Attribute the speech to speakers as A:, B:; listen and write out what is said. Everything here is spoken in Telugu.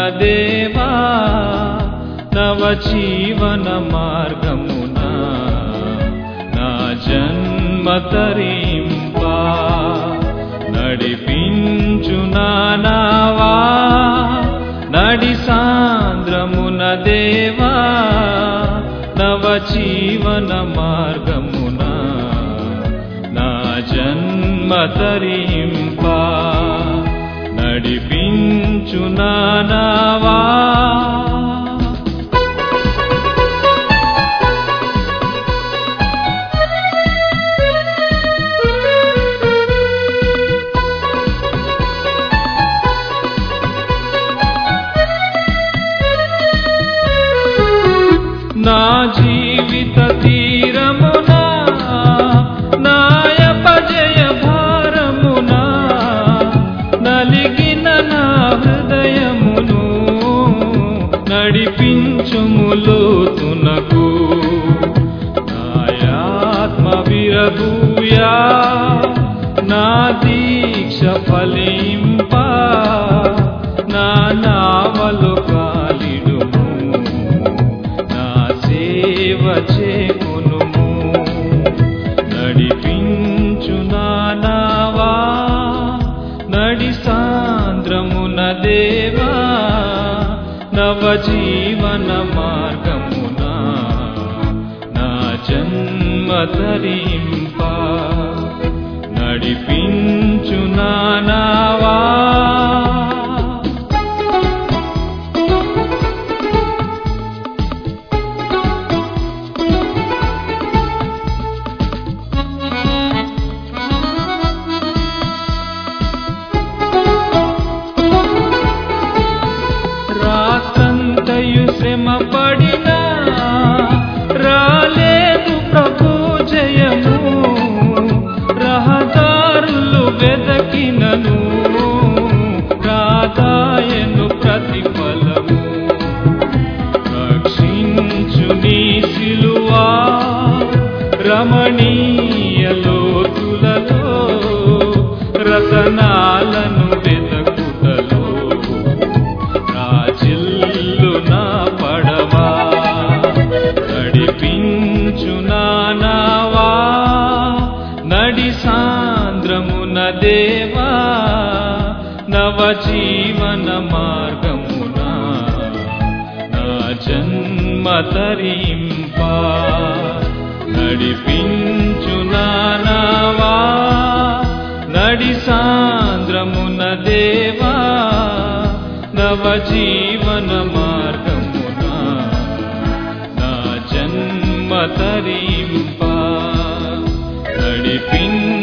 A: దేవా నవజీవన మార్గమున నా జన్మ తరింపా నడిపించు నావా నడి సాంద్రమున దేవా నవజీవన మార్గమున నా జన్మ తరింపా నడిపించు నావా నా జీవిత తీరమున నాయపజయ భారమున నలిగిన నా హృదయమును నడిపించుము లోతునకు నాయాత్మ విరబూయా నా దీక్ష ఫలింప నా నావలు కాలిడుము నా సేవ చేకొనుము నడిపించు నావా నడి సాంద్రమున దేవా నవజీవన మార్గమున నా జన్మ తరింపా నడిపించు నావా రాత్రంతయు శ్రమ పడినా రాలేదు ప్రభు జయము రహదారులు వెదకినను రాదాయను ప్రతిఫలము రక్షించు నీ సిలువా రమణీయ లోతులలో రతనాలను వెదకుటలో రాజిల్లు నా పడవా నడిపించు నావా నడి సాంద్రమున దేవా నవజీవన మార్గమున నా జన్మ తరింపా నడిపించు నావా నడి సాంద్రమున దేవా నవజీవన మార్గమున నా జన్మ తరింపా నడిపించు